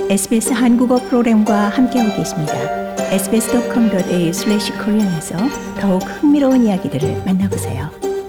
SBS 한국어 프로그램과 함께하고 계십니다. sbs.com.au/korean에서 더욱 흥미로운 이야기들을 만나보세요.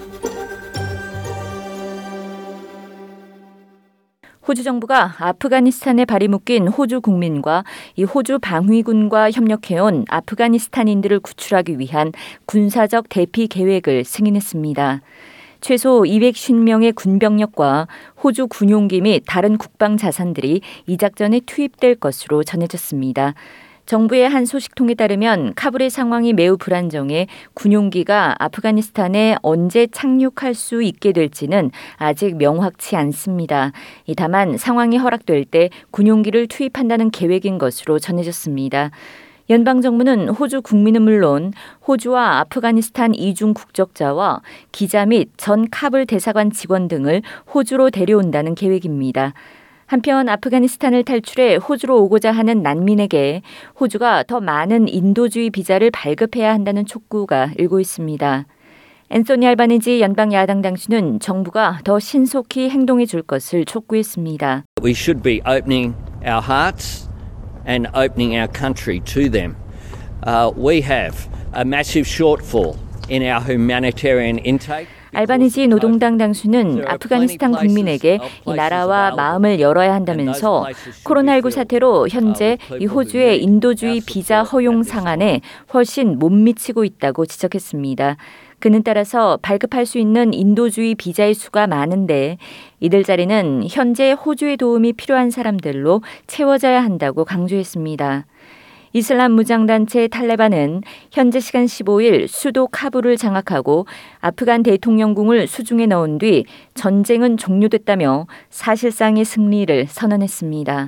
호주 정부가 아프가니스탄에 발이 묶인 호주 국민과 이 호주 방위군과 협력해온 아프가니스탄인들을 구출하기 위한 군사적 대피 계획을 승인했습니다. 최소 250명의 군병력과 호주 군용기 및 다른 국방 자산들이 이 작전에 투입될 것으로 전해졌습니다. 정부의 한 소식통에 따르면 카불의 상황이 매우 불안정해 군용기가 아프가니스탄에 언제 착륙할 수 있게 될지는 아직 명확치 않습니다. 다만 상황이 허락될 때 군용기를 투입한다는 계획인 것으로 전해졌습니다. 연방정부는 호주 국민은 물론 호주와 아프가니스탄 이중 국적자와 기자 및 전 카불 대사관 직원 등을 호주로 데려온다는 계획입니다. 한편 아프가니스탄을 탈출해 호주로 오고자 하는 난민에게 호주가 더 많은 인도주의 비자를 발급해야 한다는 촉구가 일고 있습니다. 앤소니 알바니지 연방 야당 당수는 정부가 더 신속히 행동해 줄 것을 촉구했습니다. We should be opening our hearts and opening our country to them. We have a massive shortfall in our humanitarian intake. 알바니지 노동당 당수는 아프가니스탄 국민에게 이 나라와 마음을 열어야 한다면서 코로나19 사태로 현재 이 호주의 인도주의 비자 허용 상한에 훨씬 못 미치고 있다고 지적했습니다. 그는 따라서 발급할 수 있는 인도주의 비자의 수가 많은데 이들 자리는 현재 호주의 도움이 필요한 사람들로 채워져야 한다고 강조했습니다. 이슬람 무장단체 탈레반은 현재 시간 15일 수도 카불을 장악하고 아프간 대통령궁을 수중에 넣은 뒤 전쟁은 종료됐다며 사실상의 승리를 선언했습니다.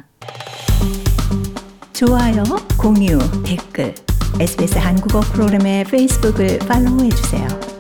좋아요, 공유, 댓글, SBS 한국어 프로그램의 페이스북을 팔로우해주세요.